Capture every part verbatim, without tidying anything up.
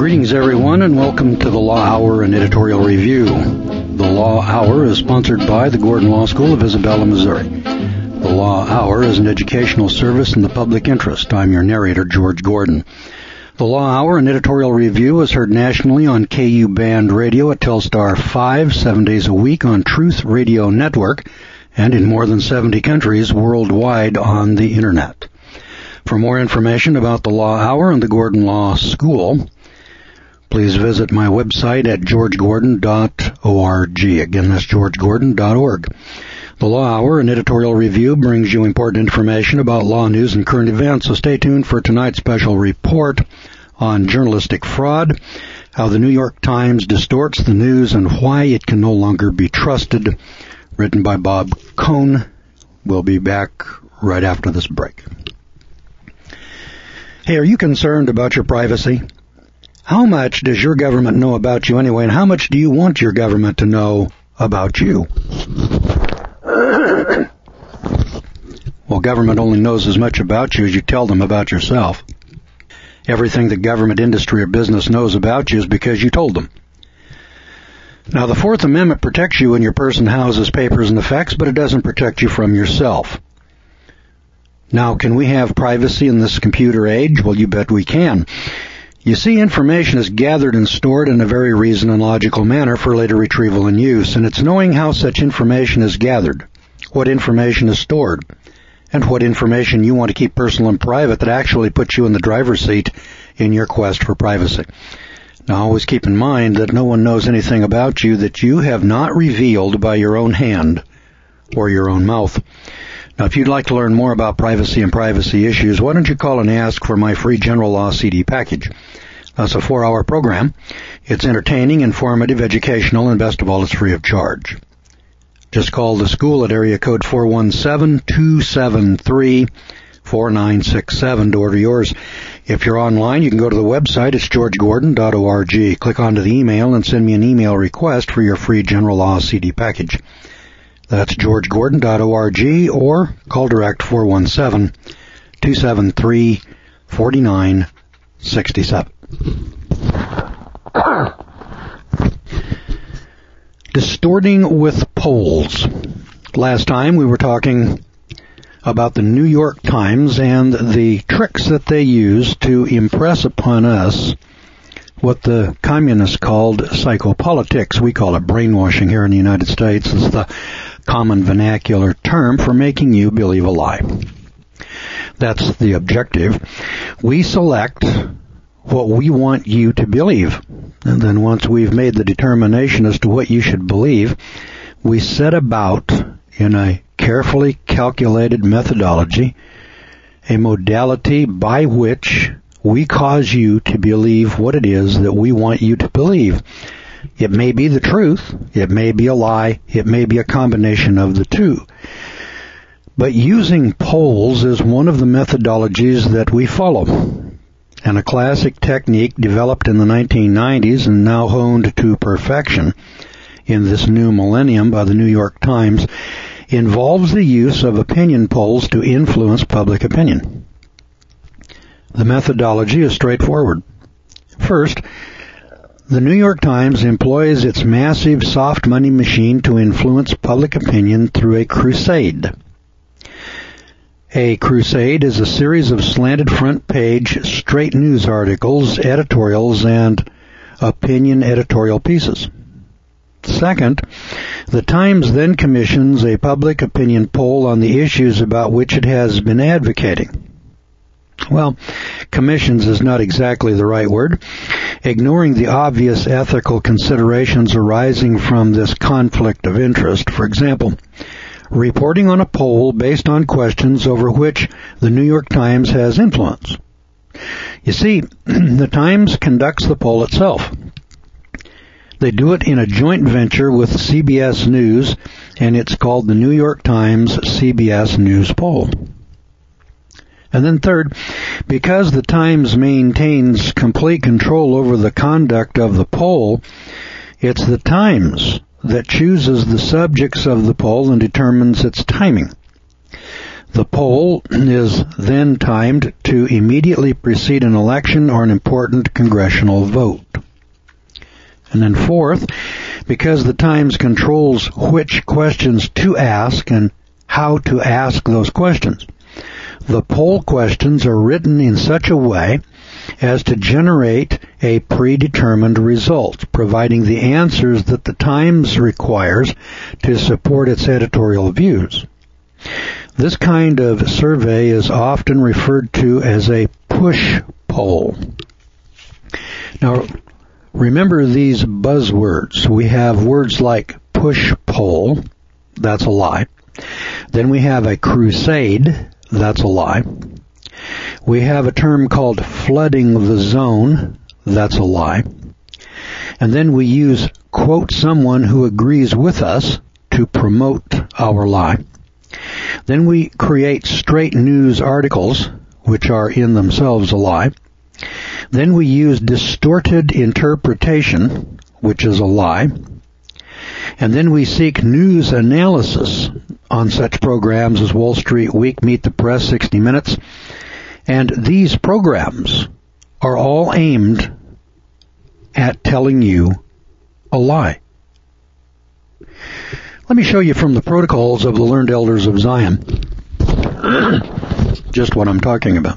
Greetings, everyone, and welcome to the Law Hour and Editorial Review. The Law Hour is sponsored by the Gordon Law School of Isabella, Missouri. The Law Hour is an educational service in the public interest. I'm your narrator, George Gordon. The Law Hour and Editorial Review is heard nationally on K U Band Radio at Telstar five, seven days a week on Truth Radio Network, and in more than seventy countries worldwide on the Internet. For more information about the Law Hour and the Gordon Law School, please visit my website at george gordon dot org. Again, that's george gordon dot org. The Law Hour and Editorial Review brings you important information about law news and current events, so stay tuned for tonight's special report on journalistic fraud, how the New York Times distorts the news, and why it can no longer be trusted, written by Bob Cohn. We'll be back right after this break. Hey, are you concerned about your privacy? How much does your government know about you anyway, and how much do you want your government to know about you? Well, government only knows as much about you as you tell them about yourself. Everything the government, industry, or business knows about you is because you told them. Now, the Fourth Amendment protects you and your person, houses, papers, and effects, but it doesn't protect you from yourself. Now, can we have privacy in this computer age? Well, you bet we can. You see, information is gathered and stored in a very reasoned and logical manner for later retrieval and use, and it's knowing how such information is gathered, what information is stored, and what information you want to keep personal and private that actually puts you in the driver's seat in your quest for privacy. Now, always keep in mind that no one knows anything about you that you have not revealed by your own hand or your own mouth. Now, if you'd like to learn more about privacy and privacy issues, why don't you call and ask for my free general law C D package? That's a four-hour program. It's entertaining, informative, educational, and best of all, it's free of charge. Just call the school at area code four one seven, two seven three, four nine six seven to order yours. If you're online, you can go to the website. It's george gordon dot org. Click onto the email and send me an email request for your free general law C D package. That's george gordon dot org, or call direct four one seven, two seven three, four nine six seven. Distorting with polls. Last time we were talking about the New York Times and the tricks that they use to impress upon us what the communists called psychopolitics. We call it brainwashing here in the United States. It's the common vernacular term for making you believe a lie. That's the objective. We select what we want you to believe. And then once we've made the determination as to what you should believe, we set about in a carefully calculated methodology, a modality by which we cause you to believe what it is that we want you to believe. It may be the truth, it may be a lie, it may be a combination of the two. But using polls is one of the methodologies that we follow. And a classic technique developed in the nineteen nineties and now honed to perfection in this new millennium by the New York Times involves the use of opinion polls to influence public opinion. The methodology is straightforward. First, the New York Times employs its massive soft money machine to influence public opinion through a crusade. A crusade is a series of slanted front page, straight news articles, editorials, and opinion editorial pieces. Second, the Times then commissions a public opinion poll on the issues about which it has been advocating. Well, commissions is not exactly the right word. Ignoring the obvious ethical considerations arising from this conflict of interest. For example, reporting on a poll based on questions over which the New York Times has influence. You see, the Times conducts the poll itself. They do it in a joint venture with C B S News, and it's called the New York Times C B S News Poll. And then third, because the Times maintains complete control over the conduct of the poll, it's the Times that chooses the subjects of the poll and determines its timing. The poll is then timed to immediately precede an election or an important congressional vote. And then fourth, because the Times controls which questions to ask and how to ask those questions, the poll questions are written in such a way as to generate a predetermined result, providing the answers that the Times requires to support its editorial views. This kind of survey is often referred to as a push poll. Now, remember these buzzwords. We have words like push poll, that's a lie. Then we have a crusade, that's a lie. We have a term called flooding the zone, that's a lie. And then we use quote someone who agrees with us to promote our lie. Then we create straight news articles, which are in themselves a lie. Then we use distorted interpretation, which is a lie. And then we seek news analysis on such programs as Wall Street Week, Meet the Press, sixty minutes. And these programs are all aimed at telling you a lie. Let me show you from the Protocols of the Learned Elders of Zion just what I'm talking about.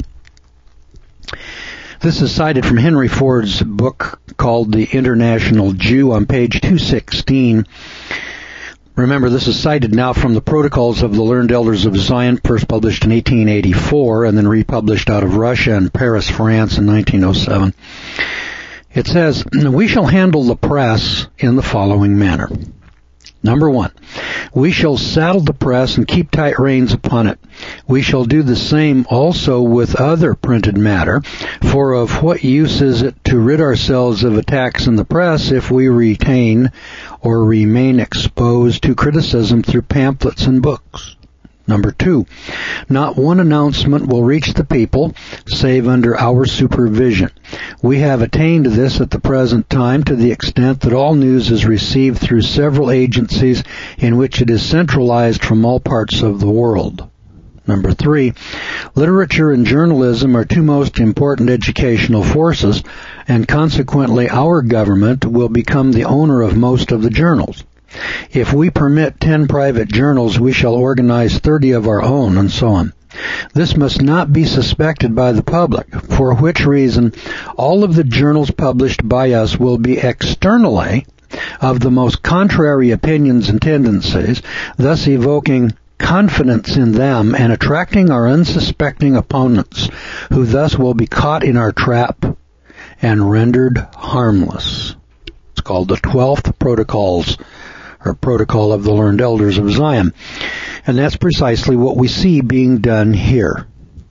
This is cited from Henry Ford's book called The International Jew on page two sixteen. Remember, this is cited now from the Protocols of the Learned Elders of Zion, first published in eighteen eighty-four and then republished out of Russia and Paris, France in nineteen oh seven. It says, "We shall handle the press in the following manner. Number one, we shall saddle the press and keep tight reins upon it. We shall do the same also with other printed matter, for of what use is it to rid ourselves of attacks in the press if we retain or remain exposed to criticism through pamphlets and books? Number two, not one announcement will reach the people save under our supervision. We have attained this at the present time to the extent that all news is received through several agencies in which it is centralized from all parts of the world. Number three, literature and journalism are two most important educational forces, and consequently our government will become the owner of most of the journals. If we permit ten private journals, we shall organize thirty of our own, and so on. This must not be suspected by the public, for which reason all of the journals published by us will be externally of the most contrary opinions and tendencies, thus evoking confidence in them and attracting our unsuspecting opponents, who thus will be caught in our trap and rendered harmless." It's called the twelfth Protocols, or Protocol of the Learned Elders of Zion. And that's precisely what we see being done here.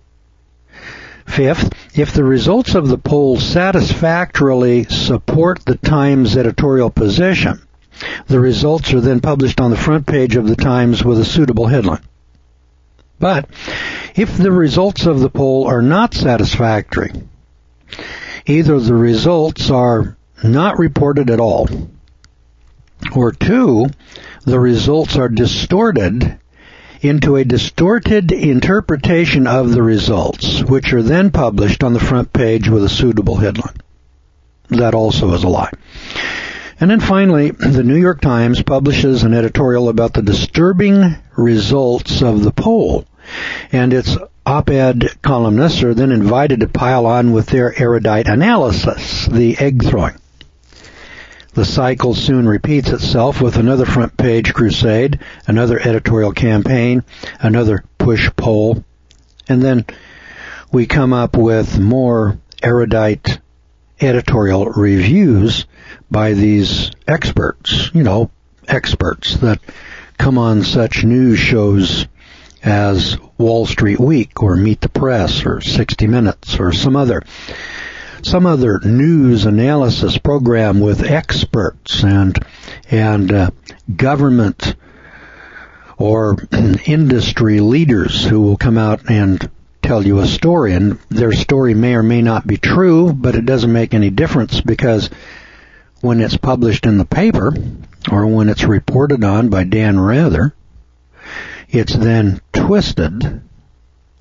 Fifth, if the results of the poll satisfactorily support the Times' editorial position, the results are then published on the front page of the Times with a suitable headline. But if the results of the poll are not satisfactory, either the results are not reported at all, or two, the results are distorted into a distorted interpretation of the results, which are then published on the front page with a suitable headline. That also is a lie. And then finally, the New York Times publishes an editorial about the disturbing results of the poll, and its op-ed columnists are then invited to pile on with their erudite analysis, the egg throwing. The cycle soon repeats itself with another front page crusade, another editorial campaign, another push poll, and then we come up with more erudite editorial reviews by these experts, you know, experts that come on such news shows as Wall Street Week or Meet the Press or sixty minutes or some other some other news analysis program with experts and and uh, government or industry leaders who will come out and tell you a story, and their story may or may not be true, but it doesn't make any difference, because when it's published in the paper or when it's reported on by Dan Rather, it's then twisted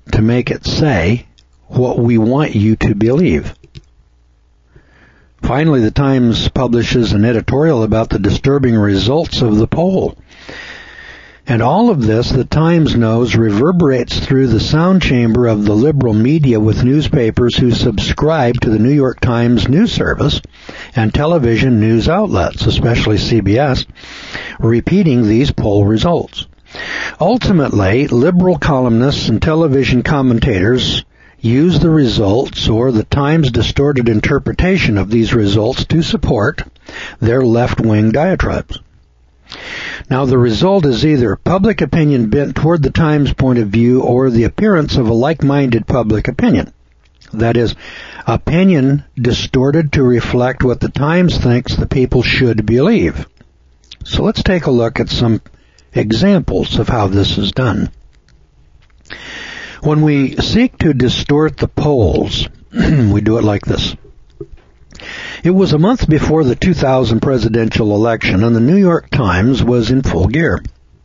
to make it say what we want you to believe. Finally, the Times publishes an editorial about the disturbing results of the poll. And all of this, the Times knows, reverberates through the sound chamber of the liberal media with newspapers who subscribe to the New York Times news service and television news outlets, especially C B S, repeating these poll results. Ultimately, liberal columnists and television commentators use the results or the Times' distorted interpretation of these results to support their left-wing diatribes. Now, the result is either public opinion bent toward the Times' point of view or the appearance of a like-minded public opinion. That is, opinion distorted to reflect what the Times thinks the people should believe. So let's take a look at some examples of how this is done. When we seek to distort the polls, we do it like this. It was a month before the two thousand presidential election, and the New York Times was in full gear.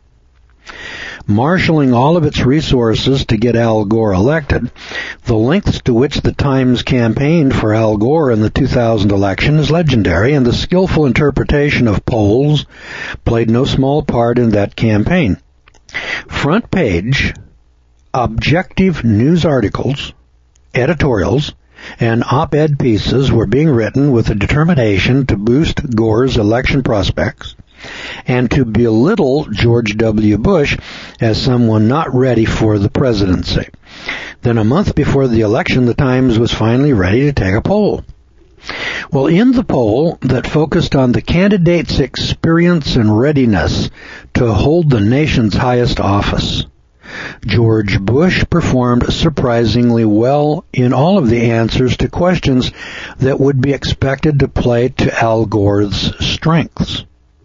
Marshalling all of its resources to get Al Gore elected, the lengths to which the Times campaigned for Al Gore in the two thousand election is legendary, and the skillful interpretation of polls played no small part in that campaign. Front page, objective news articles, editorials, and op-ed pieces were being written with a determination to boost Gore's election prospects and to belittle George W. Bush as someone not ready for the presidency. Then a month before the election, the Times was finally ready to take a poll. Well, in the poll that focused on the candidate's experience and readiness to hold the nation's highest office, George Bush performed surprisingly well in all of the answers to questions that would be expected to play to Al Gore's strengths.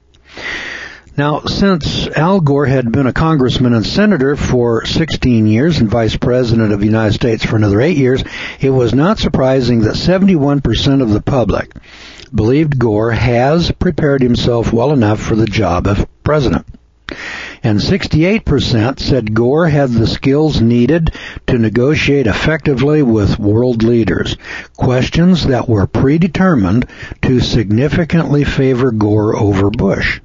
Now, since Al Gore had been a congressman and senator for sixteen years and vice president of the United States for another eight years, it was not surprising that seventy-one percent of the public believed Gore has prepared himself well enough for the job of president. And sixty-eight percent said Gore had the skills needed to negotiate effectively with world leaders, questions that were predetermined to significantly favor Gore over Bush.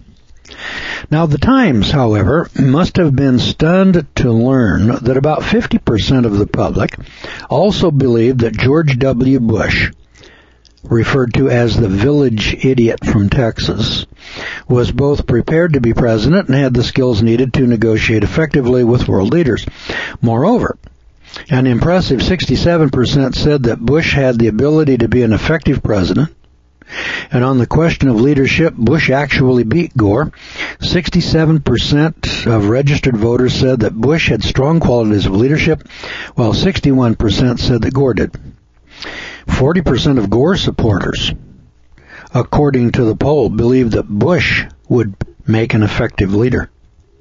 Now, the Times, however, must have been stunned to learn that about fifty percent of the public also believed that George W. Bush, referred to as the village idiot from Texas, was both prepared to be president and had the skills needed to negotiate effectively with world leaders. Moreover, an impressive sixty-seven percent said that Bush had the ability to be an effective president. And on the question of leadership, Bush actually beat Gore. sixty-seven percent of registered voters said that Bush had strong qualities of leadership, while sixty-one percent said that Gore did. forty percent of Gore supporters, according to the poll, believed that Bush would make an effective leader.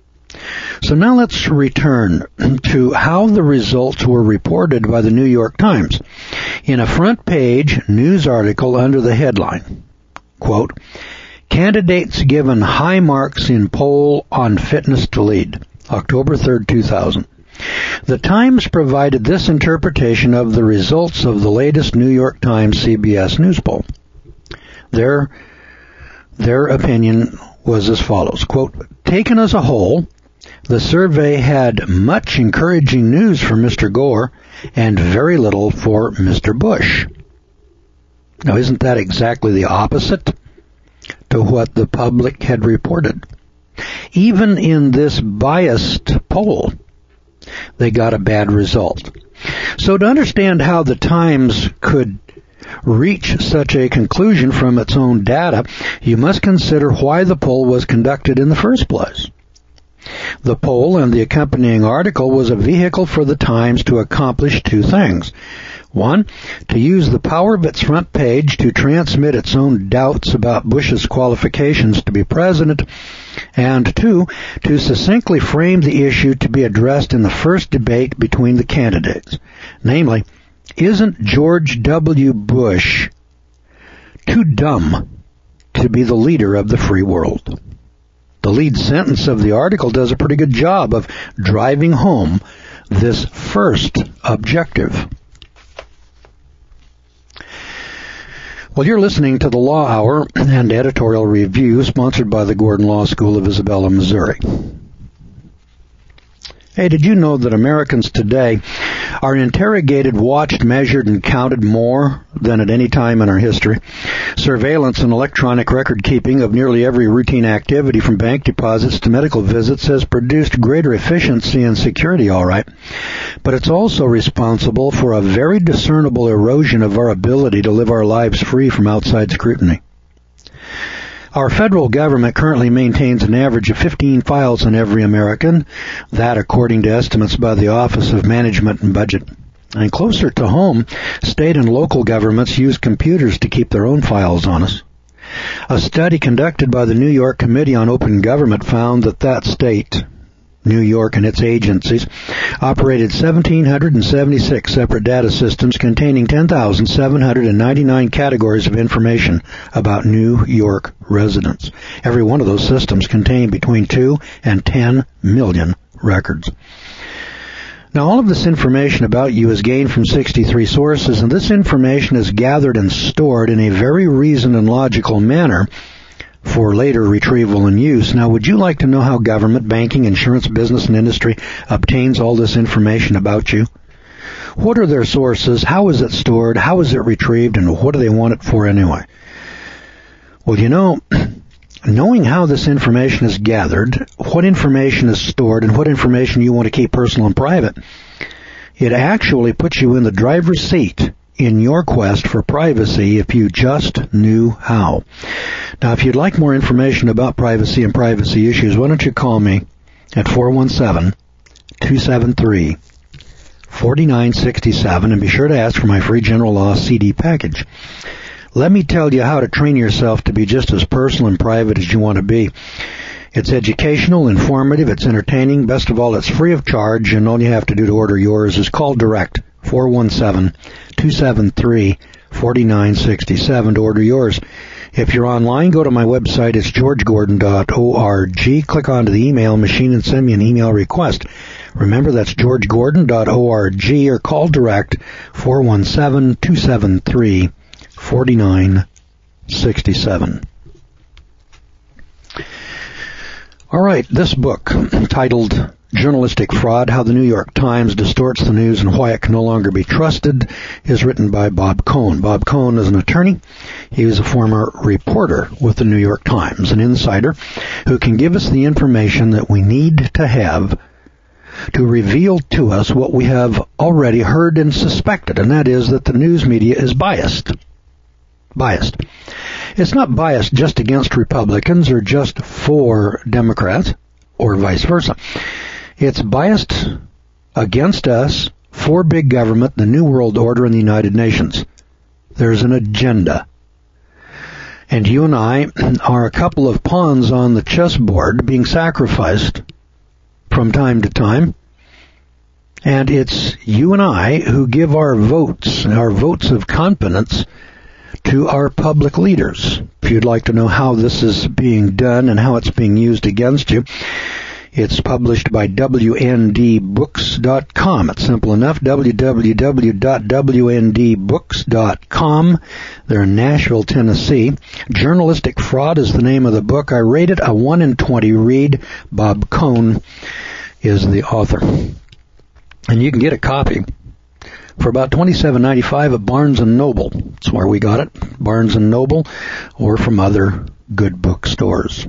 So now let's return to how the results were reported by the New York Times. In a front-page news article under the headline, quote, "Candidates given high marks in poll on fitness to lead, October third, two thousand. The Times provided this interpretation of the results of the latest New York Times C B S News poll. Their, their opinion was as follows, quote, "Taken as a whole, the survey had much encouraging news for Mister Gore and very little for Mister Bush." Now, isn't that exactly the opposite to what the public had reported? Even in this biased poll, they got a bad result. So to understand how the Times could reach such a conclusion from its own data, you must consider why the poll was conducted in the first place. The poll and the accompanying article was a vehicle for the Times to accomplish two things. One, to use the power of its front page to transmit its own doubts about Bush's qualifications to be president, and two, to succinctly frame the issue to be addressed in the first debate between the candidates. Namely, isn't George W. Bush too dumb to be the leader of the free world? The lead sentence of the article does a pretty good job of driving home this first objective? Well, you're listening to the Law Hour and editorial review sponsored by the Gordon Law School of Isabella, Missouri. Hey, did you know that Americans today are interrogated, watched, measured, and counted more than at any time in our history? Surveillance and electronic record keeping of nearly every routine activity from bank deposits to medical visits has produced greater efficiency and security, all right. But it's also responsible for a very discernible erosion of our ability to live our lives free from outside scrutiny. Our federal government currently maintains an average of fifteen files on every American, that according to estimates by the Office of Management and Budget. And closer to home, state and local governments use computers to keep their own files on us. A study conducted by the New York Committee on Open Government found that that state, New York and its agencies, operated one thousand seven hundred seventy-six separate data systems containing ten thousand seven hundred ninety-nine categories of information about New York residents. Every one of those systems contained between two and ten million records. Now, all of this information about you is gained from sixty-three sources, and this information is gathered and stored in a very reasoned and logical manner for later retrieval and use. Now, would you like to know how government, banking, insurance, business, and industry obtains all this information about you? What are their sources? How is it stored? How is it retrieved? And what do they want it for anyway? Well, you know, knowing how this information is gathered, what information is stored, and what information you want to keep personal and private, it actually puts you in the driver's seat in your quest for privacy if you just knew how. Now, if you'd like more information about privacy and privacy issues, why don't you call me at four one seven, two seven three, four nine six seven and be sure to ask for my free general law C D package. Let me tell you how to train yourself to be just as personal and private as you want to be. It's educational, informative, it's entertaining. Best of all, it's free of charge, and all you have to do to order yours is call direct four one seven, two seven three, four nine six seven to order yours. If you're online, go to my website. It's george gordon dot org. Click onto the email machine and send me an email request. Remember, that's george gordon dot org, or call direct four one seven, two seven three, four nine six seven. All right, this book, titled Journalistic Fraud, How the New York Times Distorts the News and Why It Can No Longer Be Trusted, is written by Bob Cohn. Bob Cohn is an attorney. He was a former reporter with the New York Times, an insider who can give us the information that we need to have to reveal to us what we have already heard and suspected, and that is that the news media is biased. Biased. It's not biased just against Republicans or just for Democrats or vice versa. It's biased against us, for big government, the New World Order, and the United Nations. There's an agenda. And you and I are a couple of pawns on the chessboard being sacrificed from time to time. And it's you and I who give our votes, our votes of confidence, to our public leaders. If you'd like to know how this is being done and how it's being used against you, it's published by W N D books dot com. It's simple enough, w w w dot w n d books dot com. They're in Nashville, Tennessee. Journalistic Fraud is the name of the book. I rate it a one in twenty read. Bob Cohn is the author. And you can get a copy for about twenty-seven ninety-five at Barnes and Noble. That's where we got it, Barnes and Noble, or from other good bookstores.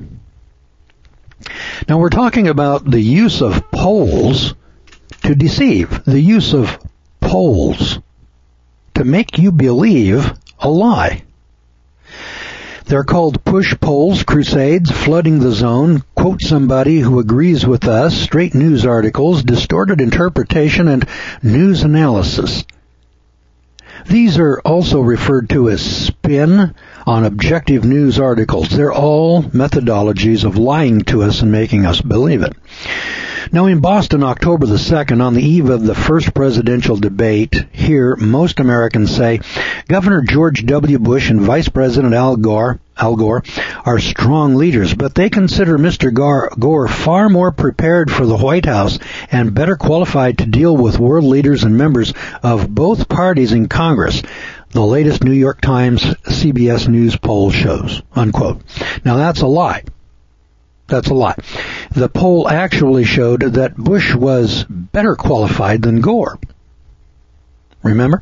Now, we're talking about the use of polls to deceive, the use of polls to make you believe a lie. They're called push polls, crusades, flooding the zone, quote somebody who agrees with us, straight news articles, distorted interpretation, and news analysis. These are also referred to as spin on objective news articles. They're all methodologies of lying to us and making us believe it. Now, in Boston, October the second, on the eve of the first presidential debate, here, most Americans say Governor George W. Bush and Vice President Al Gore, Al Gore are strong leaders, but they consider Mister Gore, Gore far more prepared for the White House and better qualified to deal with world leaders and members of both parties in Congress. The latest New York Times C B S News poll shows, unquote. Now, that's a lie. That's a lie. The poll actually showed that Bush was better qualified than Gore. Remember?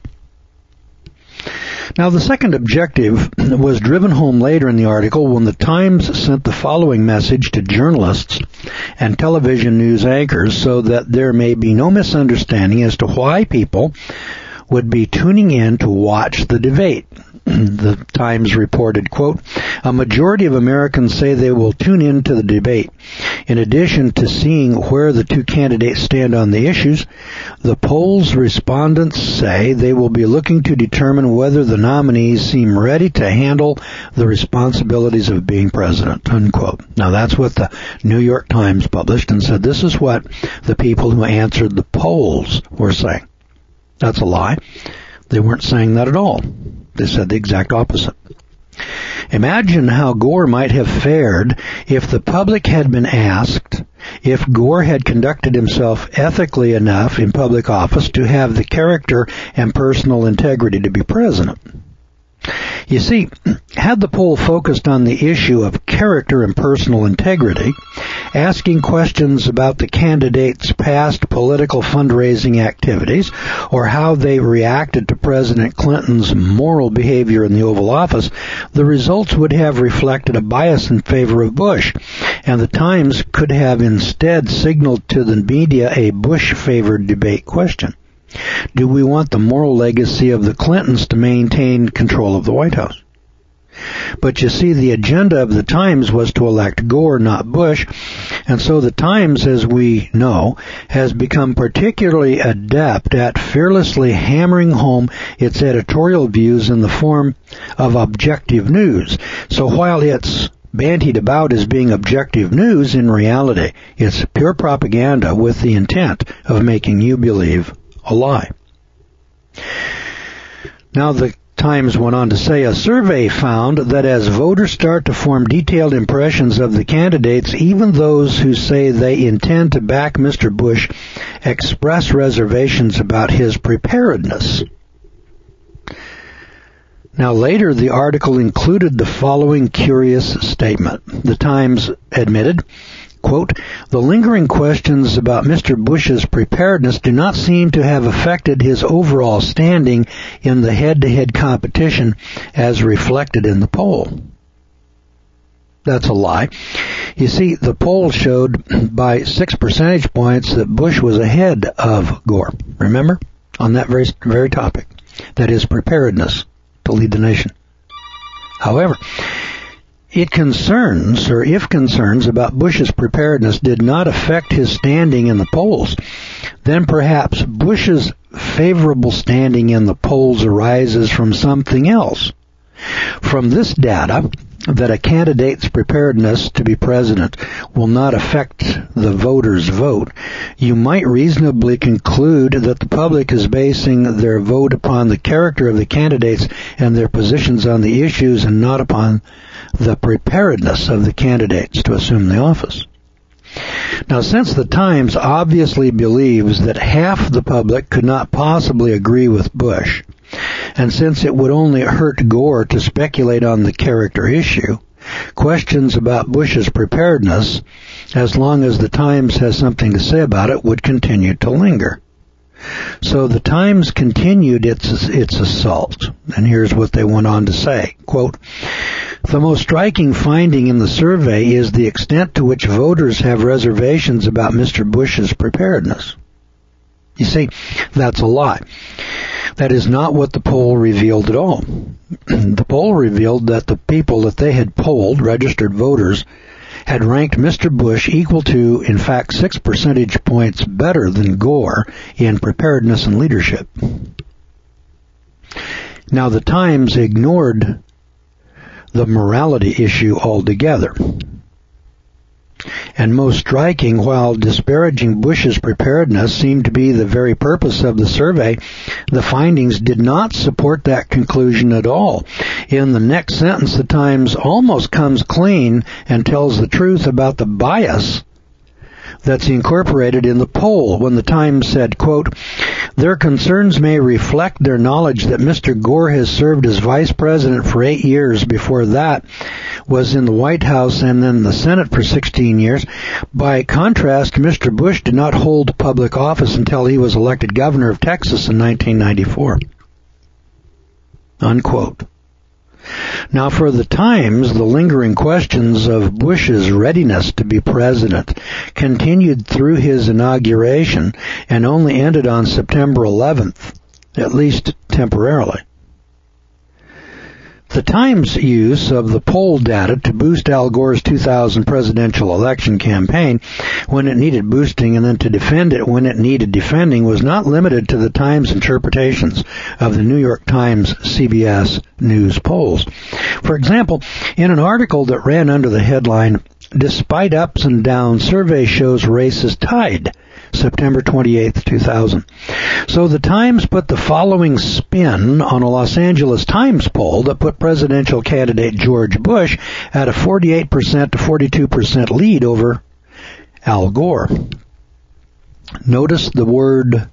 Now, the second objective was driven home later in the article when the Times sent the following message to journalists and television news anchors so that there may be no misunderstanding as to why people would be tuning in to watch the debate. The Times reported, quote, a majority of Americans say they will tune in to the debate. In addition to seeing where the two candidates stand on the issues, the poll's respondents say they will be looking to determine whether the nominees seem ready to handle the responsibilities of being president, unquote. Now, that's what the New York Times published and said this is what the people who answered the polls were saying. That's a lie. They weren't saying that at all. They said the exact opposite. Imagine how Gore might have fared if the public had been asked if Gore had conducted himself ethically enough in public office to have the character and personal integrity to be president. You see, had the poll focused on the issue of character and personal integrity, asking questions about the candidates' past political fundraising activities or how they reacted to President Clinton's moral behavior in the Oval Office, the results would have reflected a bias in favor of Bush, and the Times could have instead signaled to the media a Bush-favored debate question. Do we want the moral legacy of the Clintons to maintain control of the White House? But you see, the agenda of the Times was to elect Gore, not Bush, and so the Times, as we know, has become particularly adept at fearlessly hammering home its editorial views in the form of objective news. So while it's bandied about as being objective news, in reality, it's pure propaganda with the intent of making you believe a lie. Now, the Times went on to say a survey found that as voters start to form detailed impressions of the candidates, even those who say they intend to back Mister Bush express reservations about his preparedness. Now, later, the article included the following curious statement. The Times admitted, quote, the lingering questions about Mister Bush's preparedness do not seem to have affected his overall standing in the head-to-head competition as reflected in the poll. That's a lie. You see, the poll showed by six percentage points that Bush was ahead of Gore. Remember? On that very, very topic. That is preparedness to lead the nation. However, It concerns, or if concerns about Bush's preparedness did not affect his standing in the polls, then perhaps Bush's favorable standing in the polls arises from something else. From this data, that a candidate's preparedness to be president will not affect the voter's vote, you might reasonably conclude that the public is basing their vote upon the character of the candidates and their positions on the issues and not upon the preparedness of the candidates to assume the office. Now, since the Times obviously believes that half the public could not possibly agree with Bush, and since it would only hurt Gore to speculate on the character issue, questions about Bush's preparedness, as long as the Times has something to say about it, would continue to linger. So the Times continued its its assault, and here's what they went on to say, quote, the most striking finding in the survey is the extent to which voters have reservations about Mister Bush's preparedness. You see, that's a lie. That is not what the poll revealed at all. The poll revealed that the people that they had polled, registered voters, had ranked Mister Bush equal to, in fact, six percentage points better than Gore in preparedness and leadership. Now, the Times ignored the morality issue altogether. And most striking, while disparaging Bush's preparedness seemed to be the very purpose of the survey, the findings did not support that conclusion at all. In the next sentence, the Times almost comes clean and tells the truth about the bias that's incorporated in the poll when the Times said, quote, "Their concerns may reflect their knowledge that Mister Gore has served as vice president for eight years. Before that was in the White House and then the Senate for sixteen years. By contrast, Mister Bush did not hold public office until he was elected governor of Texas in nineteen ninety-four. Unquote. Now, for the Times, the lingering questions of Bush's readiness to be president continued through his inauguration and only ended on September eleventh, at least temporarily. The Times' use of the poll data to boost Al Gore's two thousand presidential election campaign when it needed boosting and then to defend it when it needed defending was not limited to the Times' interpretations of the New York Times C B S News polls. For example, in an article that ran under the headline, "Despite ups and downs, survey shows race is tied," September twenty-eighth, two thousand. So the Times put the following spin on a Los Angeles Times poll that put presidential candidate George Bush at a forty-eight percent to forty-two percent lead over Al Gore. Notice the word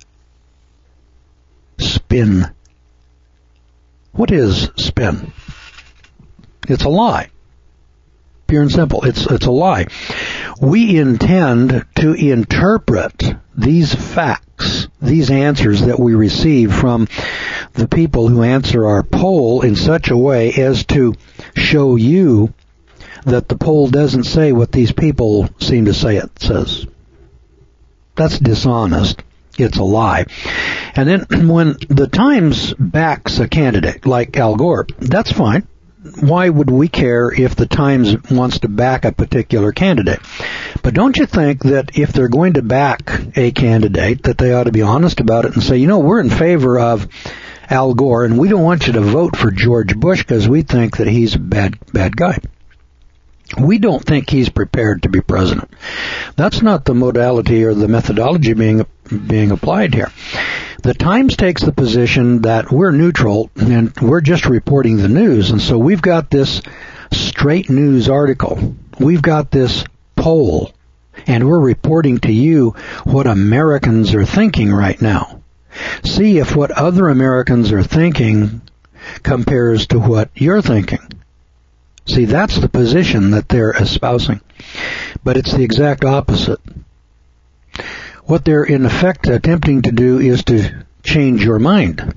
spin. What is spin? It's a lie. Pure and simple. It's it's a lie. We intend to interpret these facts, these answers that we receive from the people who answer our poll in such a way as to show you that the poll doesn't say what these people seem to say it says. That's dishonest. It's a lie. And then when the Times backs a candidate like Al Gore, that's fine. Why would we care if the Times wants to back a particular candidate? But don't you think that if they're going to back a candidate, that they ought to be honest about it and say, you know, we're in favor of Al Gore, and we don't want you to vote for George Bush because we think that he's a bad, bad guy. We don't think he's prepared to be president. That's not the modality or the methodology being being applied here. The Times takes the position that we're neutral and we're just reporting the news. And so we've got this straight news article. We've got this poll. And we're reporting to you what Americans are thinking right now. See if what other Americans are thinking compares to what you're thinking. See, that's the position that they're espousing. But it's the exact opposite. What they're in effect attempting to do is to change your mind.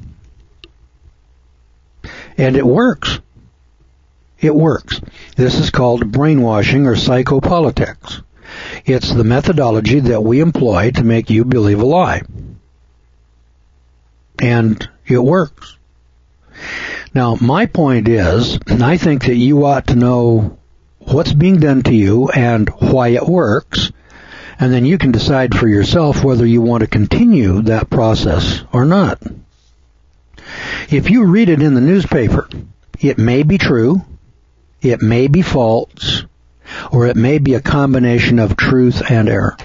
And it works. It works. This is called brainwashing or psychopolitics. It's the methodology that we employ to make you believe a lie. And it works. Now, my point is, I think that you ought to know what's being done to you and why it works, and then you can decide for yourself whether you want to continue that process or not. If you read it in the newspaper, it may be true, it may be false, or it may be a combination of truth and error.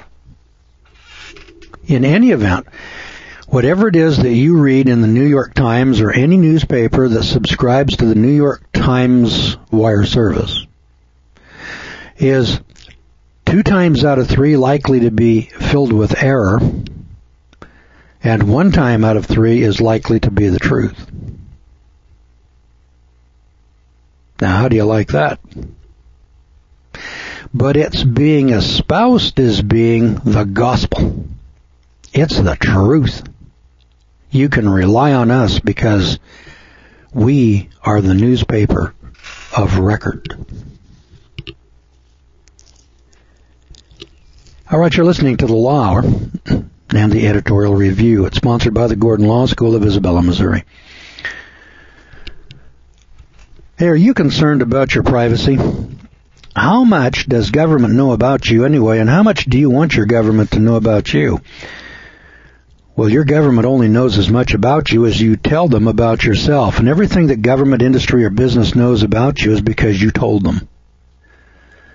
In any event, whatever it is that you read in the New York Times or any newspaper that subscribes to the New York Times wire service is two times out of three likely to be filled with error, and one time out of three is likely to be the truth. Now, how do you like that? But it's being espoused as being the gospel. It's the truth. You can rely on us because we are the newspaper of record. All right, you're listening to The Law Hour and the Editorial Review. It's sponsored by the Gordon Law School of Isabella, Missouri. Hey, are you concerned about your privacy? How much does government know about you anyway, and how much do you want your government to know about you? Well, your government only knows as much about you as you tell them about yourself, and everything that government, industry, or business knows about you is because you told them.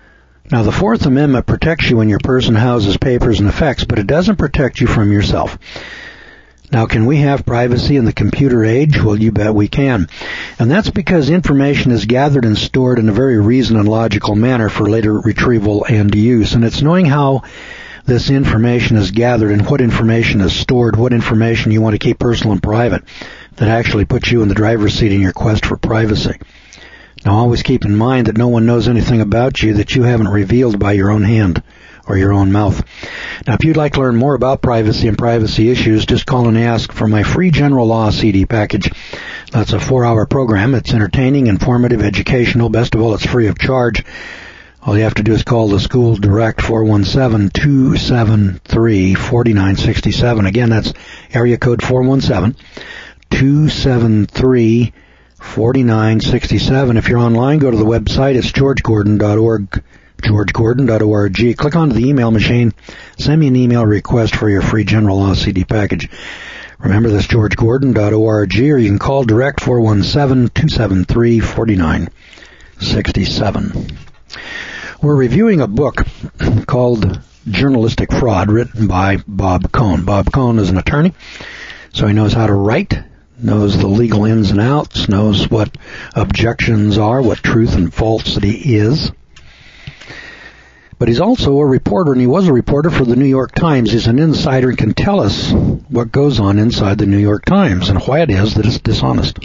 Now, the Fourth Amendment protects you when your person houses papers and effects, but it doesn't protect you from yourself. Now, can we have privacy in the computer age? Well, you bet we can. And that's because information is gathered and stored in a very reasoned and logical manner for later retrieval and use. And it's knowing how this information is gathered and what information is stored, what information you want to keep personal and private, that actually puts you in the driver's seat in your quest for privacy. Now, always keep in mind that no one knows anything about you that you haven't revealed by your own hand or your own mouth. Now, if you'd like to learn more about privacy and privacy issues, just call and ask for my free general law C D package. That's a four-hour program. It's entertaining, informative, educational. Best of all, it's free of charge. All you have to do is call the school direct, four one seven, two seven three, four nine six seven. Again, that's area code four one seven, two seven three, four nine six seven. If you're online, go to the website. It's george gordon dot org, george gordon dot org. Click onto the email machine. Send me an email request for your free general law C D package. Remember, that's george gordon dot org, or you can call direct, four one seven, two seven three, four nine six seven. We're reviewing a book called Journalistic Fraud, written by Bob Cohn. Bob Cohn is an attorney, so he knows how to write, knows the legal ins and outs, knows what objections are, what truth and falsity is. But he's also a reporter, and he was a reporter for the New York Times. He's an insider and can tell us what goes on inside the New York Times and why it is that it's dishonest.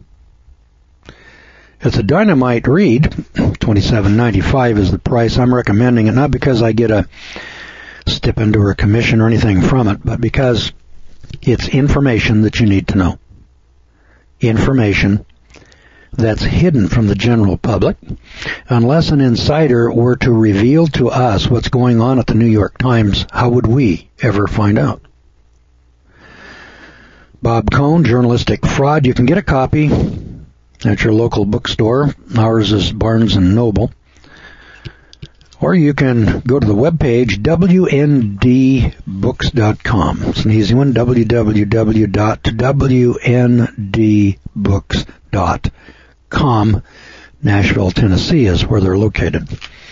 It's a dynamite read. twenty-seven ninety-five is the price. I'm recommending it not because I get a stipend or a commission or anything from it, but because it's information that you need to know. Information that's hidden from the general public. Unless an insider were to reveal to us what's going on at the New York Times, how would we ever find out? Bob Cohn, Journalistic Fraud. You can get a copy at your local bookstore. Ours is Barnes and Noble. Or you can go to the webpage, w n d books dot com. It's an easy one, w w w dot w n d books dot com. Nashville, Tennessee is where they're located.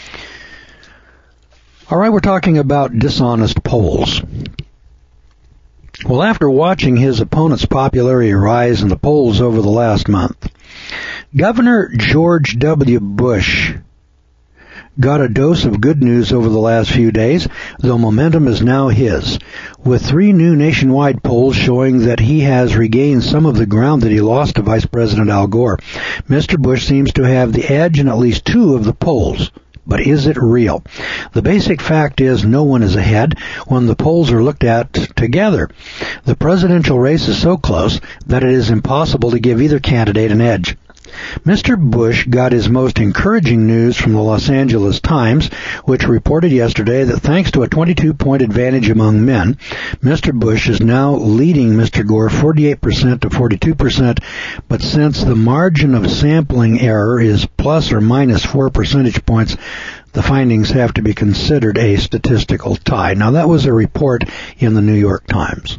All right, we're talking about dishonest polls. Well, after watching his opponent's popularity rise in the polls over the last month, Governor George W. Bush got a dose of good news over the last few days, though momentum is now his, with three new nationwide polls showing that he has regained some of the ground that he lost to Vice President Al Gore. Mister Bush seems to have the edge in at least two of the polls. But is it real? The basic fact is no one is ahead when the polls are looked at together. The presidential race is so close that it is impossible to give either candidate an edge. Mister Bush got his most encouraging news from the Los Angeles Times, which reported yesterday that thanks to a twenty-two point advantage among men, Mister Bush is now leading Mister Gore forty-eight percent to forty-two percent, but since the margin of sampling error is plus or minus four percentage points, the findings have to be considered a statistical tie. Now, that was a report in the New York Times.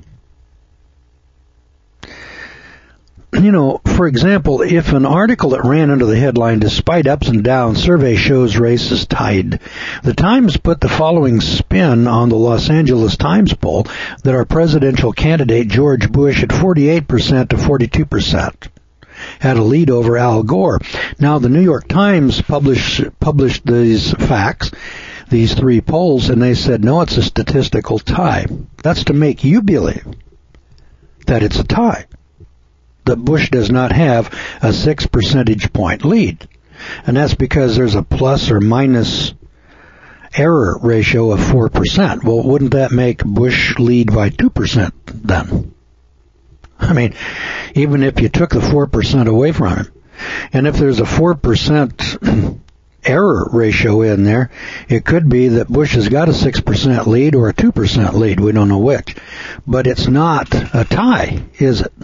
You know, for example, if an article that ran under the headline, "Despite ups and downs, survey shows race is tied," the Times put the following spin on the Los Angeles Times poll that our presidential candidate, George Bush, at forty-eight percent to forty-two percent, had a lead over Al Gore. Now, the New York Times published, published these facts, these three polls, and they said, no, it's a statistical tie. That's to make you believe that it's a tie, that Bush does not have a six percentage point lead. And that's because there's a plus or minus error ratio of four percent. Well, wouldn't that make Bush lead by two percent then? I mean, even if you took the four percent away from him, and if there's a four percent error ratio in there, it could be that Bush has got a six percent lead or a two percent lead. We don't know which. But it's not a tie, is it?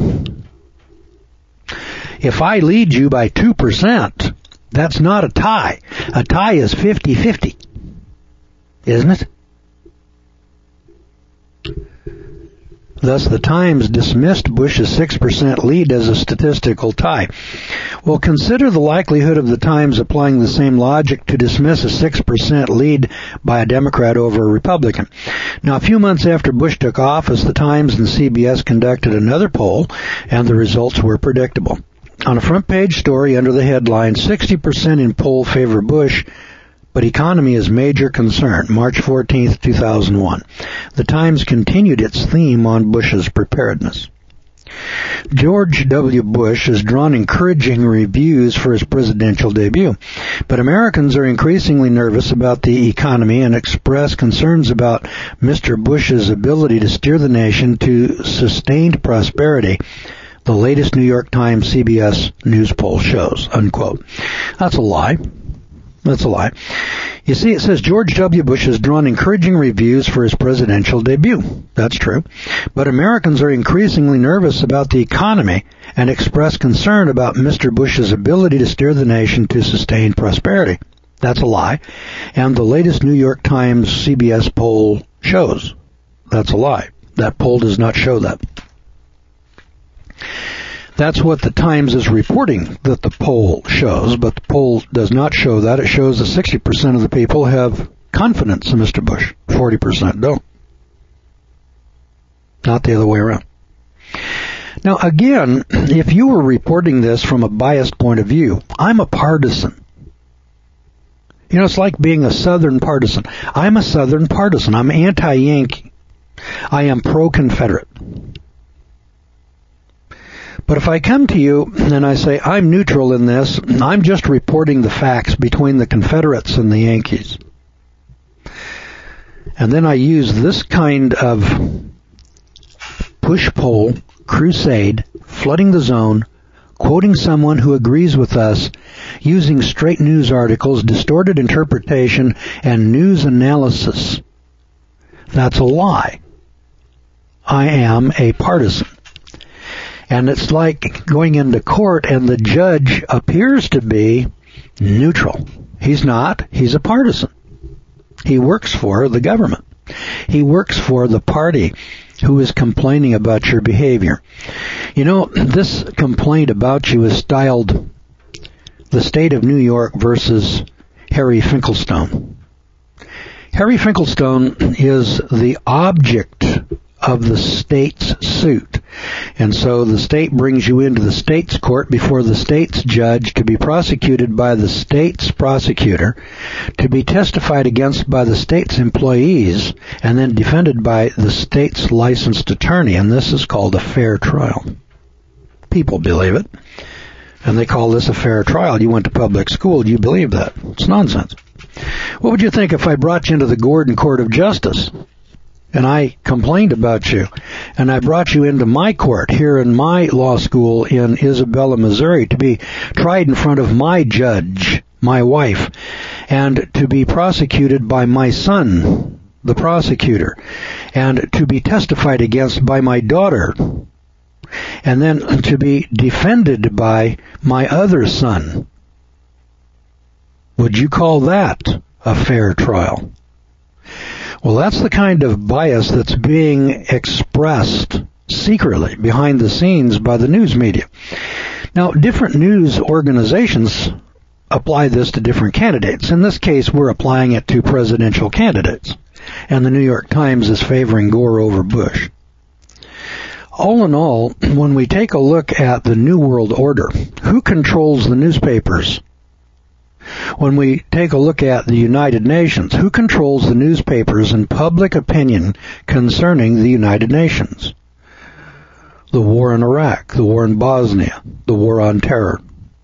If I lead you by two percent, that's not a tie. A tie is fifty-fifty, isn't it? Thus, the Times dismissed Bush's six percent lead as a statistical tie. Well, consider the likelihood of the Times applying the same logic to dismiss a six percent lead by a Democrat over a Republican. Now, a few months after Bush took office, the Times and C B S conducted another poll, and the results were predictable. On a front-page story under the headline, sixty percent in poll favor Bush, but economy is major concern, March fourteenth, two thousand one. The Times continued its theme on Bush's preparedness. George W. Bush has drawn encouraging reviews for his presidential debut, but Americans are increasingly nervous about the economy and express concerns about Mister Bush's ability to steer the nation to sustained prosperity, the latest New York Times C B S News poll shows, unquote. That's a lie. That's a lie. You see, it says George W. Bush has drawn encouraging reviews for his presidential debut. That's true. But Americans are increasingly nervous about the economy and express concern about Mister Bush's ability to steer the nation to sustained prosperity. That's a lie. And the latest New York Times C B S poll shows. That's a lie. That poll does not show that. That's what the Times is reporting that the poll shows, but the poll does not show that. It shows that sixty percent of the people have confidence in Mister Bush. forty percent don't. Not the other way around. Now, again, if you were reporting this from a biased point of view, I'm a partisan. You know, it's like being a Southern partisan. I'm a Southern partisan. I'm anti-Yankee. I am pro-Confederate. But if I come to you and I say, I'm neutral in this, I'm just reporting the facts between the Confederates and the Yankees. And then I use this kind of push-pull, crusade, flooding the zone, quoting someone who agrees with us, using straight news articles, distorted interpretation, and news analysis. That's a lie. I am a partisan. And it's like going into court and the judge appears to be neutral. He's not. He's a partisan. He works for the government. He works for the party who is complaining about your behavior. You know, this complaint about you is styled the state of New York versus Harry Finkelstein. Harry Finkelstein is the object of the state's suit. And so the state brings you into the state's court before the state's judge to be prosecuted by the state's prosecutor, to be testified against by the state's employees, and then defended by the state's licensed attorney. And this is called a fair trial. People believe it. And they call this a fair trial. You went to public school. Do you believe that? It's nonsense. What would you think if I brought you into the Gordon Court of Justice and I complained about you, and I brought you into my court here in my law school in Isabella, Missouri, to be tried in front of my judge, my wife, and to be prosecuted by my son, the prosecutor, and to be testified against by my daughter, and then to be defended by my other son? Would you call that a fair trial? Well, that's the kind of bias that's being expressed secretly behind the scenes by the news media. Now, different news organizations apply this to different candidates. In this case, we're applying it to presidential candidates, and the New York Times is favoring Gore over Bush. All in all, when we take a look at the New World Order, who controls the newspapers? When we take a look at the United Nations, who controls the newspapers and public opinion concerning the United Nations? The war in Iraq, the war in Bosnia, the war on terror.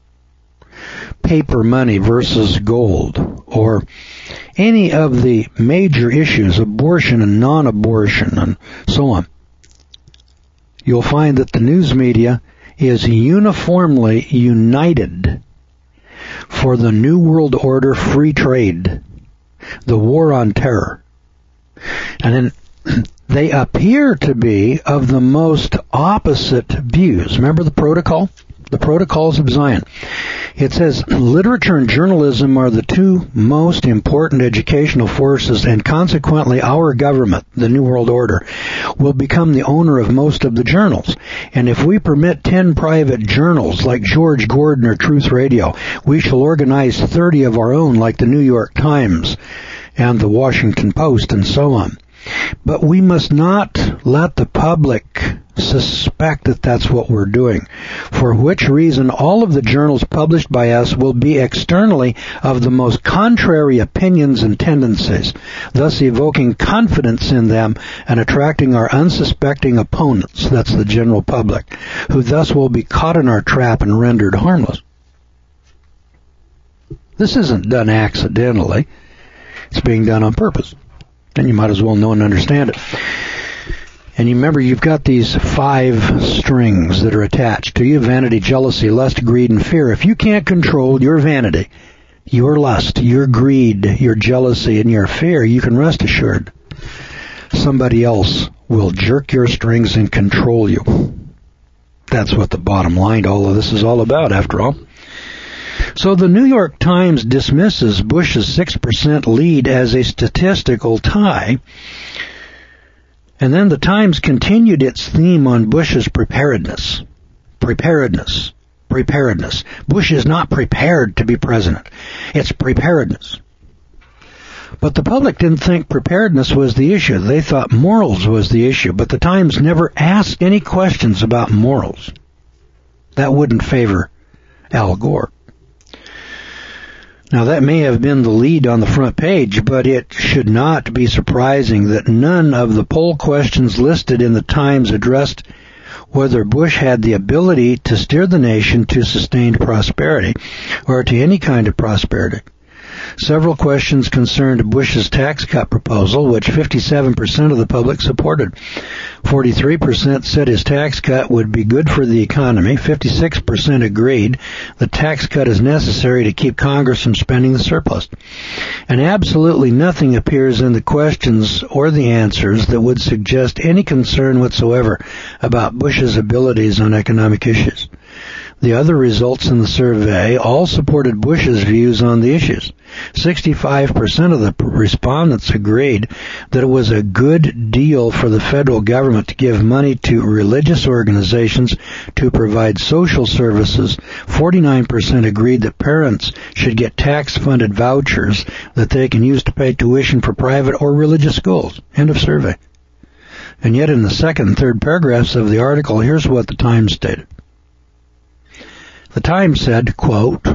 Paper money versus gold, or any of the major issues, abortion and non-abortion and so on. You'll find that the news media is uniformly united for the New World Order, free trade, the war on terror. And then they appear to be of the most opposite views. Remember the protocol? The Protocols of Zion. It says, literature and journalism are the two most important educational forces, and consequently our government, the New World Order, will become the owner of most of the journals. And if we permit ten private journals like George Gordon or Truth Radio, we shall organize thirty of our own like the New York Times and the Washington Post and so on. But we must not let the public suspect that that's what we're doing, for which reason all of the journals published by us will be externally of the most contrary opinions and tendencies, thus evoking confidence in them and attracting our unsuspecting opponents, that's the general public, who thus will be caught in our trap and rendered harmless. This isn't done accidentally. It's being done on purpose. And you might as well know and understand it. And you remember, you've got these five strings that are attached to you: vanity, jealousy, lust, greed, and fear. If you can't control your vanity, your lust, your greed, your jealousy, and your fear, you can rest assured somebody else will jerk your strings and control you. That's what the bottom line to all of this is all about, after all. So the New York Times dismisses Bush's six percent lead as a statistical tie. And then the Times continued its theme on Bush's preparedness. Preparedness. Preparedness. Bush is not prepared to be president. It's preparedness. But the public didn't think preparedness was the issue. They thought morals was the issue. But the Times never asked any questions about morals. That wouldn't favor Al Gore. Now, that may have been the lead on the front page, but it should not be surprising that none of the poll questions listed in the Times addressed whether Bush had the ability to steer the nation to sustained prosperity, or to any kind of prosperity. Several questions concerned Bush's tax cut proposal, which fifty-seven percent of the public supported. forty-three percent said his tax cut would be good for the economy. fifty-six percent agreed the tax cut is necessary to keep Congress from spending the surplus. And absolutely nothing appears in the questions or the answers that would suggest any concern whatsoever about Bush's abilities on economic issues. The other results in the survey all supported Bush's views on the issues. sixty-five percent of the respondents agreed that it was a good deal for the federal government to give money to religious organizations to provide social services. forty-nine percent agreed that parents should get tax-funded vouchers that they can use to pay tuition for private or religious schools. End of survey. And yet in the second and third paragraphs of the article, here's what the Times stated. The Times said, quote,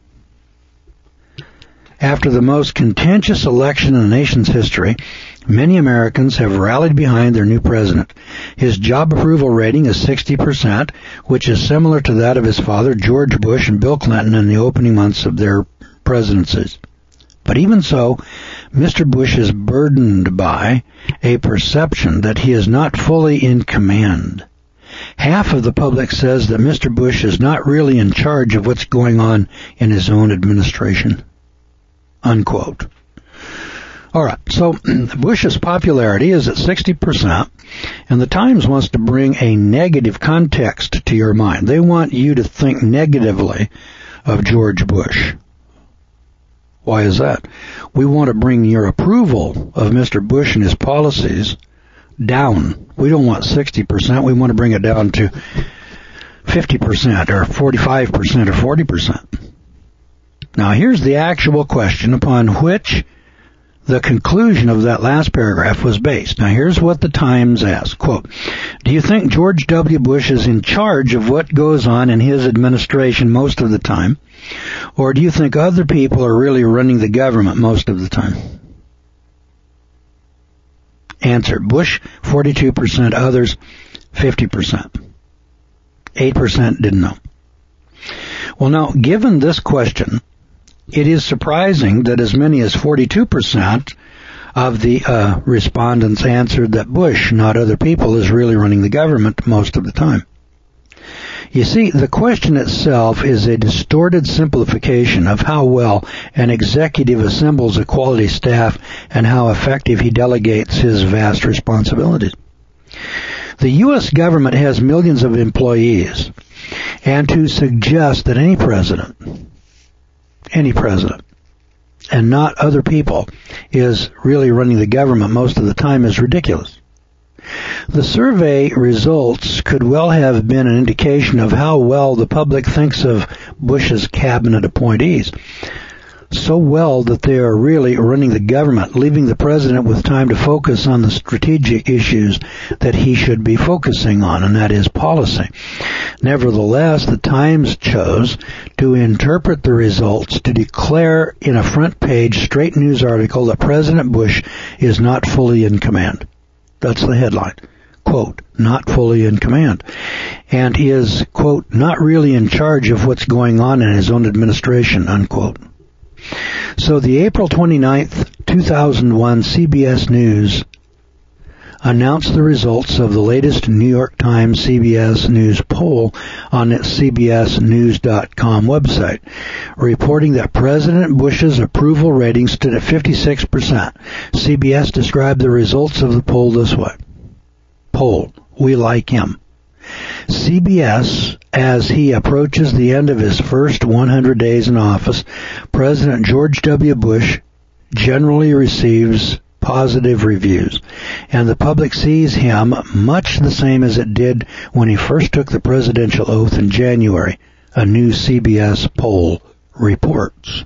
after the most contentious election in the nation's history, many Americans have rallied behind their new president. His job approval rating is sixty percent, which is similar to that of his father, George Bush, and Bill Clinton in the opening months of their presidencies. But even so, Mister Bush is burdened by a perception that he is not fully in command. Half of the public says that Mister Bush is not really in charge of what's going on in his own administration. Unquote. All right, so Bush's popularity is at sixty percent, and the Times wants to bring a negative context to your mind. They want you to think negatively of George Bush. Why is that? We want to bring your approval of Mister Bush and his policies down. We don't want sixty percent. We want to bring it down to fifty percent or forty-five percent or forty percent. Now, here's the actual question upon which the conclusion of that last paragraph was based. Now, here's what the Times asked, quote, do you think George W. Bush is in charge of what goes on in his administration most of the time, or do you think other people are really running the government most of the time? Answer, Bush, forty-two percent, others, fifty percent. eight percent didn't know. Well, now, given this question, it is surprising that as many as forty-two percent of the uh, respondents answered that Bush, not other people, is really running the government most of the time. You see, the question itself is a distorted simplification of how well an executive assembles a quality staff and how effective he delegates his vast responsibilities. The U S government has millions of employees, And to suggest that any president, any president, and not other people, is really running the government most of the time is ridiculous. The survey results could well have been an indication of how well the public thinks of Bush's cabinet appointees. So well that they are really running the government, leaving the president with time to focus on the strategic issues that he should be focusing on, and that is policy. Nevertheless, the Times chose to interpret the results to declare in a front-page straight news article that President Bush is not fully in command. That's the headline. Quote, not fully in command. And is, quote, not really in charge of what's going on in his own administration, unquote. So the April twenty-ninth, two thousand one C B S News announced the results of the latest New York Times C B S News poll on its C B S news dot com website, reporting that President Bush's approval rating stood at fifty-six percent. C B S described the results of the poll this way. Poll, we like him. C B S, as he approaches the end of his first one hundred days in office, President George W. Bush generally receives positive reviews, and the public sees him much the same as it did when he first took the presidential oath in January, a new C B S poll reports.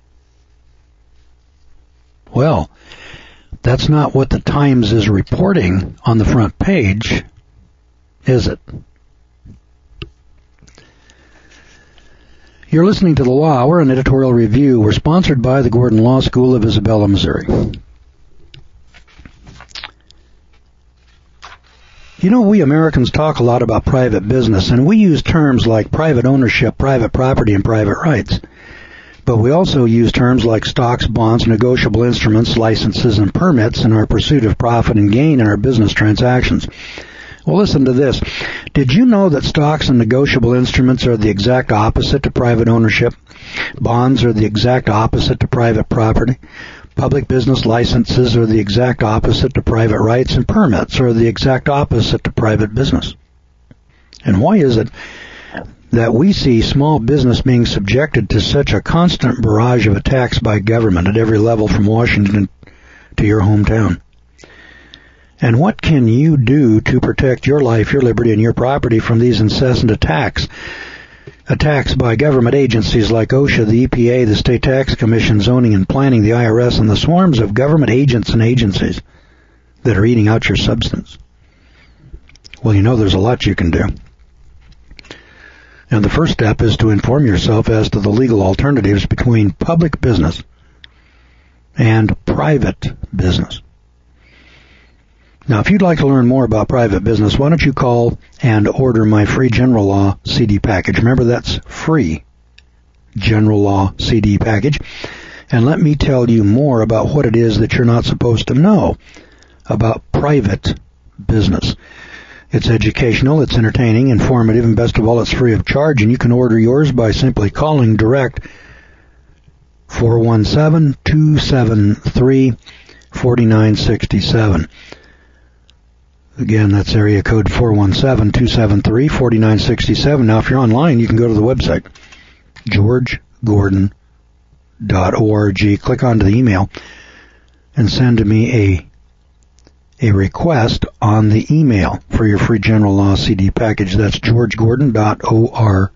Well, that's not what the Times is reporting on the front page, is it? You're listening to The Law Hour, an editorial review. We're sponsored by the Gordon Law School of Isabella, Missouri. You know, we Americans talk a lot about private business, and we use terms like private ownership, private property, and private rights. But we also use terms like stocks, bonds, negotiable instruments, licenses, and permits in our pursuit of profit and gain in our business transactions. Well, listen to this. Did you know that stocks and negotiable instruments are the exact opposite to private ownership? Bonds are the exact opposite to private property. Public business licenses are the exact opposite to private rights, and permits are the exact opposite to private business. And why is it that we see small business being subjected to such a constant barrage of attacks by government at every level from Washington to your hometown? And what can you do to protect your life, your liberty, and your property from these incessant attacks? Attacks by government agencies like OSHA, the E P A, the State Tax Commission, Zoning and Planning, the I R S, and the swarms of government agents and agencies that are eating out your substance. Well, you know there's a lot you can do. And the first step is to inform yourself as to the legal alternatives between public business and private business. Now, if you'd like to learn more about private business, why don't you call and order my free General Law C D package. Remember, that's free General Law C D package. And let me tell you more about what it is that you're not supposed to know about private business. It's educational, it's entertaining, informative, and best of all, it's free of charge. And you can order yours by simply calling direct four one seven, two seven three, four nine six seven. Again, that's area code four one seven, two seven three, four nine six seven. Now, if you're online, you can go to the website, george gordon dot org. Click onto the email and send me a a request on the email for your free General Law C D package. That's george gordon dot org.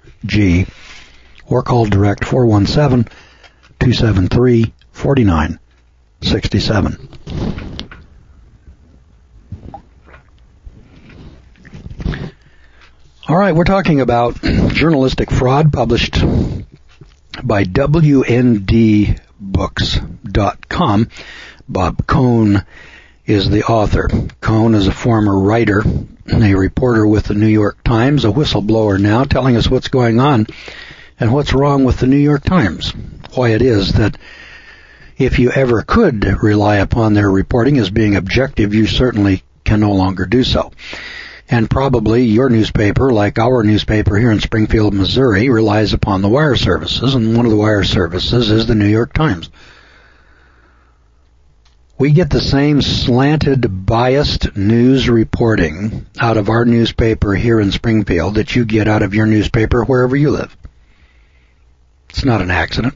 Or call direct four one seven, two seven three, four nine six seven. All right, we're talking about journalistic fraud published by W N D books dot com. Bob Cohn is the author. Cohn is a former writer, a reporter with the New York Times, a whistleblower now, telling us what's going on and what's wrong with the New York Times. Why it is that if you ever could rely upon their reporting as being objective, you certainly can no longer do so. And probably your newspaper, like our newspaper here in Springfield, Missouri, relies upon the wire services, and one of the wire services is the New York Times. We get the same slanted, biased news reporting out of our newspaper here in Springfield that you get out of your newspaper wherever you live. It's not an accident.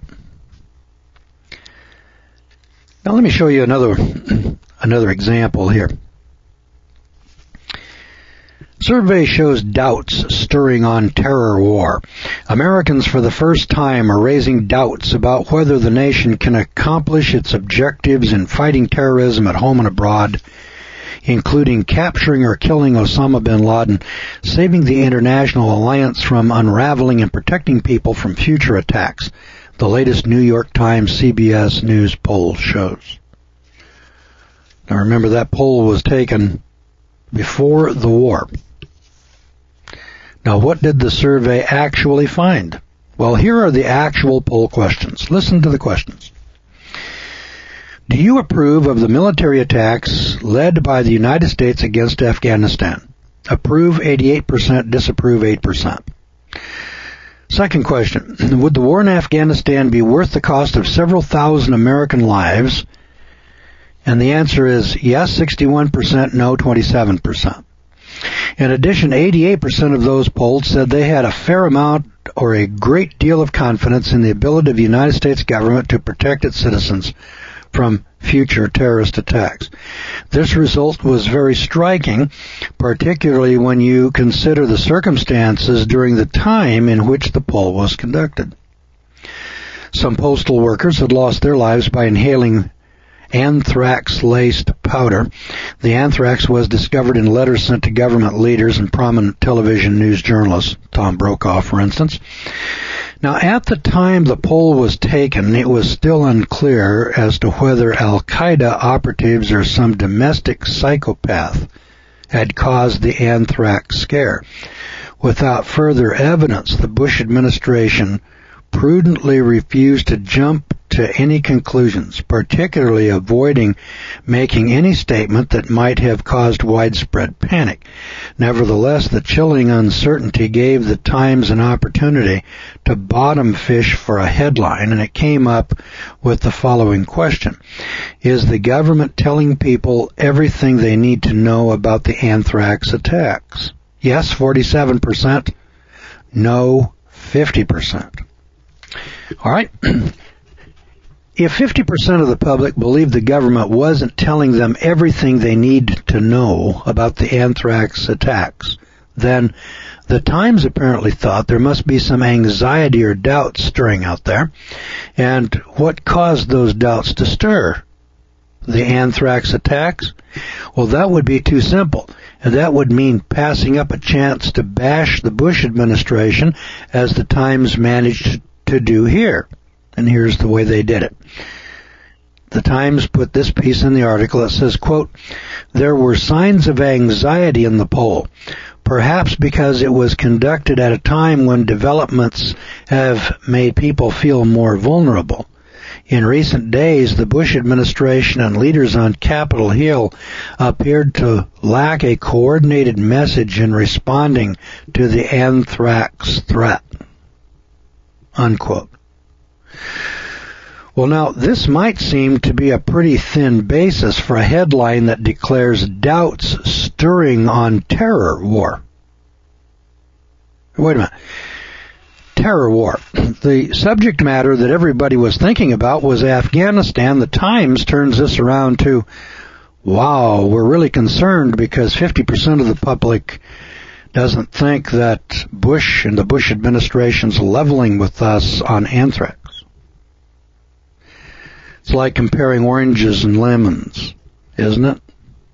Now let me show you another another example here. Survey shows doubts stirring on terror war. Americans for the first time are raising doubts about whether the nation can accomplish its objectives in fighting terrorism at home and abroad, including capturing or killing Osama bin Laden, saving the international alliance from unraveling and protecting people from future attacks. The latest New York Times C B S News poll shows. Now remember, that poll was taken before the war. Now, what did the survey actually find? Well, here are the actual poll questions. Listen to the questions. Do you approve of the military attacks led by the United States against Afghanistan? Approve eighty-eight percent, disapprove eight percent. Second question, would the war in Afghanistan be worth the cost of several thousand American lives? And the answer is yes, sixty-one percent, no, twenty-seven percent. In addition, eighty-eight percent of those polled said they had a fair amount or a great deal of confidence in the ability of the United States government to protect its citizens from future terrorist attacks. This result was very striking, particularly when you consider the circumstances during the time in which the poll was conducted. Some postal workers had lost their lives by inhaling anthrax-laced powder. The anthrax was discovered in letters sent to government leaders and prominent television news journalists, Tom Brokaw, for instance. Now, at the time the poll was taken, it was still unclear as to whether Al-Qaeda operatives or some domestic psychopath had caused the anthrax scare. Without further evidence, the Bush administration prudently refused to jump to any conclusions, particularly avoiding making any statement that might have caused widespread panic. Nevertheless, the chilling uncertainty gave the Times an opportunity to bottom fish for a headline, and it came up with the following question. Is the government telling people everything they need to know about the anthrax attacks? Yes, forty-seven percent. No, fifty percent. All right. If fifty percent of the public believed the government wasn't telling them everything they need to know about the anthrax attacks, then the Times apparently thought there must be some anxiety or doubt stirring out there. And what caused those doubts to stir? The anthrax attacks? Well, that would be too simple. And that would mean passing up a chance to bash the Bush administration, as the Times managed to do here. And here's the way they did it. The Times put this piece in the article that says, quote, there were signs of anxiety in the poll, perhaps because it was conducted at a time when developments have made people feel more vulnerable. In recent days, the Bush administration and leaders on Capitol Hill appeared to lack a coordinated message in responding to the anthrax threat. Unquote. Well, now, this might seem to be a pretty thin basis for a headline that declares doubts stirring on terror war. Wait a minute. Terror war. The subject matter that everybody was thinking about was Afghanistan. The Times turns this around to, wow, we're really concerned because fifty percent of the public doesn't think that Bush and the Bush administration's leveling with us on anthrax. It's like comparing oranges and lemons, isn't it?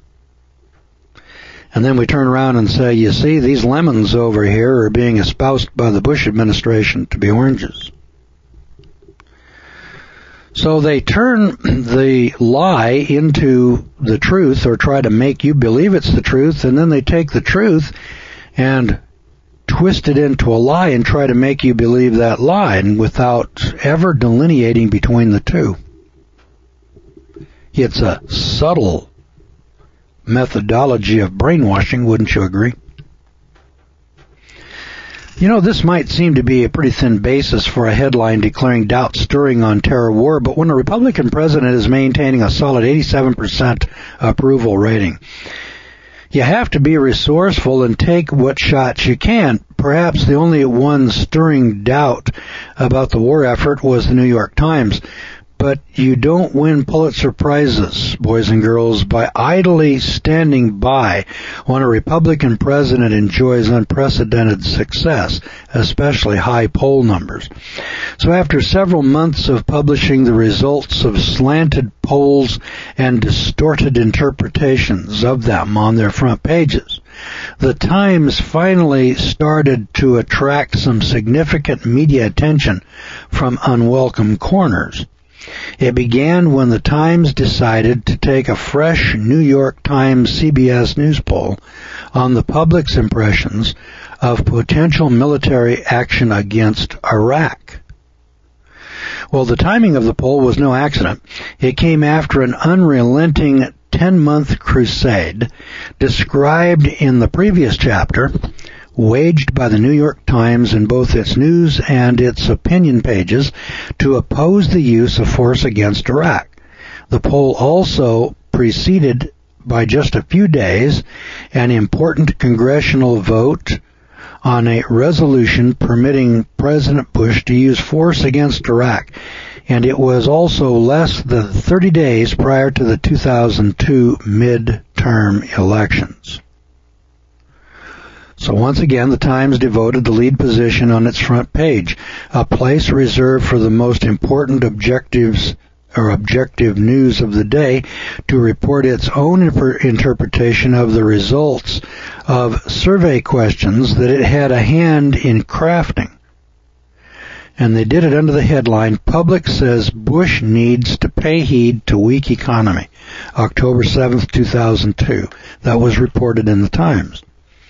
And then we turn around and say, you see, these lemons over here are being espoused by the Bush administration to be oranges. So they turn the lie into the truth, or try to make you believe it's the truth, and then they take the truth and twist it into a lie and try to make you believe that lie, and without ever delineating between the two. It's a subtle methodology of brainwashing, wouldn't you agree? You know, this might seem to be a pretty thin basis for a headline declaring doubt stirring on terror war, but when a Republican president is maintaining a solid eighty-seven percent approval rating, you have to be resourceful and take what shots you can. Perhaps the only one stirring doubt about the war effort was the New York Times. But you don't win Pulitzer Prizes, boys and girls, by idly standing by when a Republican president enjoys unprecedented success, especially high poll numbers. So after several months of publishing the results of slanted polls and distorted interpretations of them on their front pages, the Times finally started to attract some significant media attention from unwelcome corners. It began when the Times decided to take a fresh New York Times C B S News poll on the public's impressions of potential military action against Iraq. Well, the timing of the poll was no accident. It came after an unrelenting ten-month crusade described in the previous chapter, waged by the New York Times in both its news and its opinion pages to oppose the use of force against Iraq. The poll also preceded by just a few days an important congressional vote on a resolution permitting President Bush to use force against Iraq, and it was also less than thirty days prior to the two thousand two midterm elections. So once again, the Times devoted the lead position on its front page, a place reserved for the most important objectives or objective news of the day, to report its own imper- interpretation of the results of survey questions that it had a hand in crafting. And they did it under the headline, Public Says Bush Needs to Pay Heed to Weak Economy, October seventh, two thousand two. That was reported in the Times.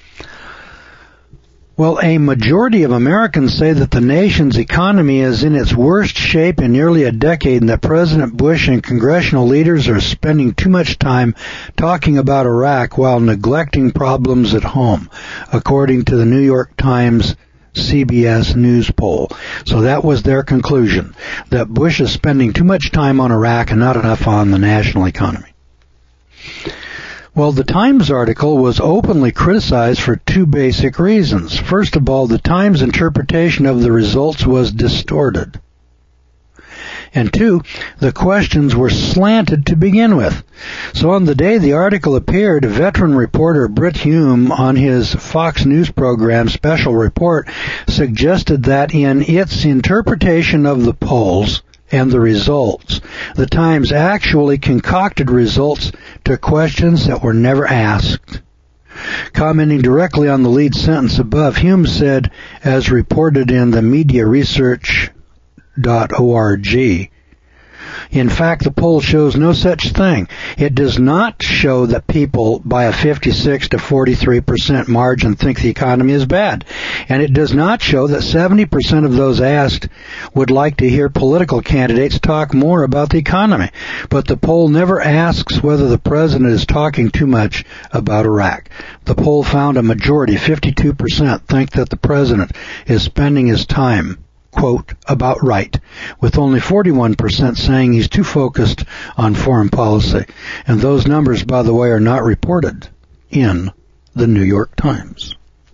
Well, a majority of Americans say that the nation's economy is in its worst shape in nearly a decade and that President Bush and congressional leaders are spending too much time talking about Iraq while neglecting problems at home, according to the New York Times C B S News poll. So that was their conclusion, that Bush is spending too much time on Iraq and not enough on the national economy. Well, the Times article was openly criticized for two basic reasons. First of all, the Times interpretation of the results was distorted. And two, the questions were slanted to begin with. So on the day the article appeared, veteran reporter Brit Hume on his Fox News program Special Report suggested that in its interpretation of the polls and the results, the Times actually concocted results to questions that were never asked. Commenting directly on the lead sentence above, Hume said, as reported in the media research dot org, in fact, the poll shows no such thing. It does not show that people by a fifty-six to forty-three percent margin think the economy is bad. And it does not show that seventy percent of those asked would like to hear political candidates talk more about the economy. But the poll never asks whether the president is talking too much about Iraq. The poll found a majority, fifty-two percent, think that the president is spending his time, quote, about right, with only forty-one percent saying he's too focused on foreign policy. And those numbers, by the way, are not reported in the New York Times.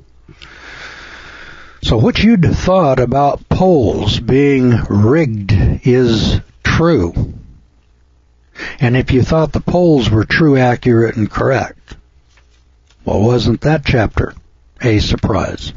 So what you'd thought about polls being rigged is true. And if you thought the polls were true, accurate, and correct, well, wasn't that chapter a surprise?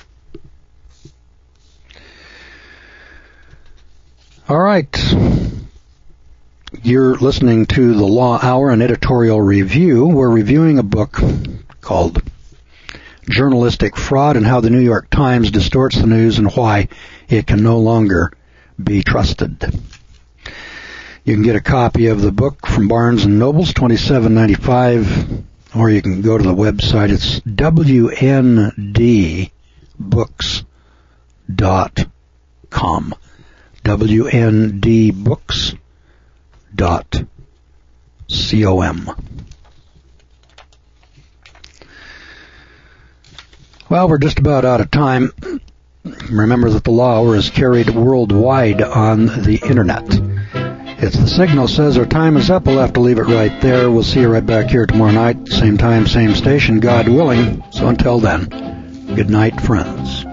All right. You're listening to the Law Hour, an editorial review. We're reviewing a book called Journalistic Fraud and How the New York Times Distorts the News and Why It Can No Longer Be Trusted. You can get a copy of the book from Barnes and Noble's, twenty-seven ninety-five, or you can go to the website. It's W N D books dot com. W N D books dot com. Well, we're just about out of time. Remember that the law hour is carried worldwide on the internet. It's The Signal says our time is up. We'll have to leave it right there. We'll see you right back here tomorrow night. Same time, same station, God willing. So until then, good night, friends.